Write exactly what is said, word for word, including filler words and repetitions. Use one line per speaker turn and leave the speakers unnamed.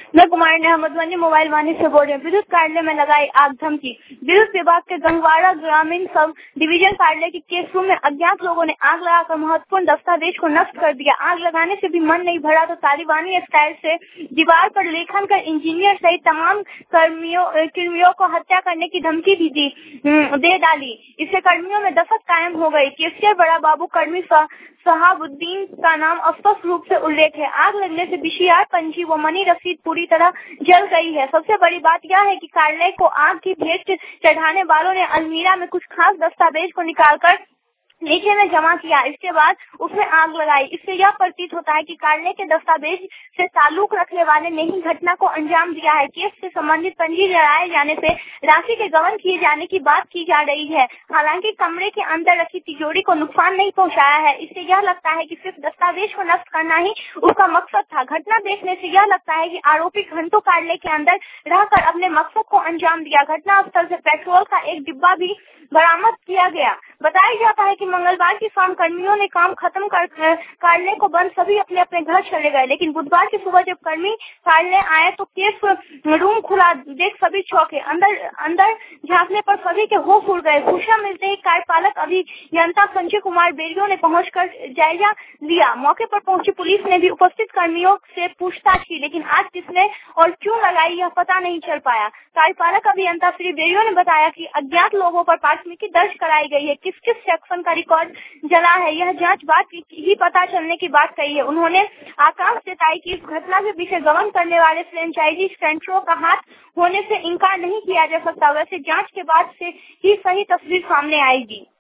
मैं कुमार ने मधुबनी मोबाइल वाणी से बोल रहे हैं। विद्युत कार्यालय में लगाई आग धमकी। विद्युत विभाग के गंगवाड़ा ग्रामीण सब डिवीजन कार्यालय के केस रूम में अज्ञात लोगों ने आग लगाकर महत्वपूर्ण दस्तावेज को नष्ट कर दिया। आग लगाने से भी मन नहीं भरा तो तालिबानी स्टाइल से दीवार पर लेखन कर इंजीनियर सहित तमाम कर्मियों कर्मियों को हत्या करने की धमकी भी दी दे डाली। इससे कर्मियों में दहशत कायम हो गई। केसीआर बड़ा बाबू कर्मी शहाबुद्दीन का नाम स्पष्ट रूप से उल्लेख है। आग लगने से बीसीआर पंजी व मनी रसीद पूरी तरह जल गई है। सबसे बड़ी बात यह है कि कार्यालय को आग की भेंट चढ़ाने वालों ने अलमीरा में कुछ खास दस्तावेज को निकालकर नीचे में जमा किया। इसके बाद उसमें आग लगाई। इससे यह प्रतीत होता है कि कार्यालय के दस्तावेज से ताल्लुक रखने वाले ने ही घटना को अंजाम दिया है। केस से संबंधित पंजी जलाए जाने से राशि के गबन किए जाने की बात की जा रही है। हालांकि कमरे के अंदर रखी तिजोरी को नुकसान नहीं पहुंचाया है। इससे यह लगता है कि सिर्फ दस्तावेज को नष्ट करना ही उसका मकसद था। घटना देखने से यह लगता है कि आरोपी घंटों कार्यालय के अंदर रहकर अपने मकसद को अंजाम दिया। घटना स्थल से पेट्रोल का एक डिब्बा भी बरामद किया गया। बताया जाता है कि मंगलवार की शाम कर्मियों ने काम खत्म कर कार्यालय को बंद सभी अपने अपने घर चले गए। लेकिन बुधवार की सुबह जब कर्मी कार्यालय आए तो केस रूम खुला देख सभी चौंके। अंदर अंदर झांकने पर सभी के होश उड़ गए। सूचना मिलते ही कार्यपालक अभियंता संजय कुमार बेरियो ने पहुंचकर जायजा लिया। मौके पर पहुंची पुलिस ने भी उपस्थित कर्मियों से पूछताछ की, लेकिन आज किसने और क्यों लगाई यह पता नहीं चल पाया। कार्यपालक अभियंता श्री बेरियो ने बताया कि अज्ञात लोगों पर प्राथमिकी दर्ज कराई गई है। किस किस सेक्शन का रिकॉर्ड जला है यह जांच बाद ही पता चलने की बात कही है। उन्होंने आकांक्षा जताई कि इस घटना के पीछे गबन करने वाले फ्रेंचाइजी सेंटरों का हाथ होने से इनकार नहीं किया जा सकता। वैसे जांच के बाद से ही सही तस्वीर सामने आएगी।